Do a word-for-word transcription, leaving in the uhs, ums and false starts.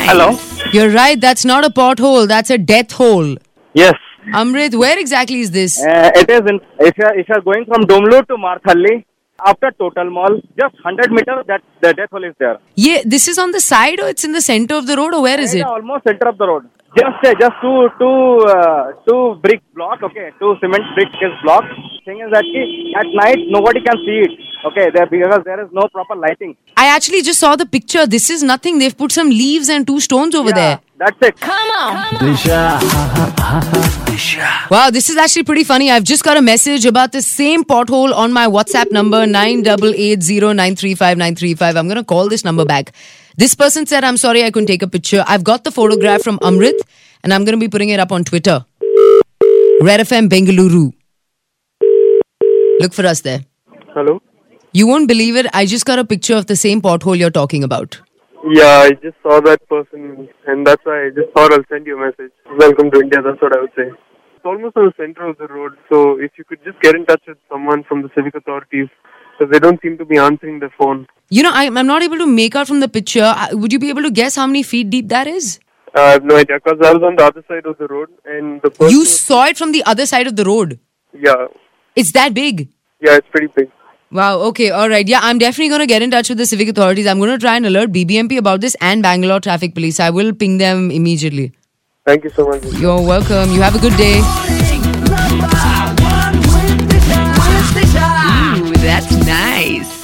Hello? You're right. That's not a pothole. That's a death hole. Yes. Amrit, where exactly is this? Uh, it is in, if you are, if you are going from Domlu to Marthalli, after Total Mall, just one hundred meters, that the death hole is there. Yeah, this is on the side or it's in the center of the road or where is It is it? almost center of the road. Just uh, just two two uh, two brick block, okay, two cement brick block. Thing is that ki, at night nobody can see it, okay, there because there is no proper lighting. I actually just saw the picture. This is nothing. They've put some leaves and two stones over Yeah, there. that's it. Come on. Wow, this is actually pretty funny. I've just got a message about the same pothole on my WhatsApp number nine eight eight zero nine three five nine three five. I'm going to call this number back. This person said, I'm sorry I couldn't take a picture. I've got the photograph from Amrit and I'm going to be putting it up on Twitter. Red F M Bengaluru. Look for us there. Hello? You won't believe it. I just got a picture of the same pothole you're talking about. Yeah, I just saw that person and that's why I just thought I'll send you a message. Welcome to India, that's what I would say. It's almost on the center of the road, so if you could just get in touch with someone from the civic authorities, because they don't seem to be answering their phone. You know, I'm not able to make out from the picture. Uh, Would you be able to guess how many feet deep that is? Uh, I have no idea, because I was on the other side of the road and the person... You saw it from the other side of the road? Yeah. It's that big? Yeah, it's pretty big. Wow, okay, alright. Yeah, I'm definitely going to get in touch with the civic authorities. I'm going to try and alert B B M P about this and Bangalore Traffic Police. I will ping them immediately. Thank you so much. You're welcome. You have a good day. Ooh, that's nice.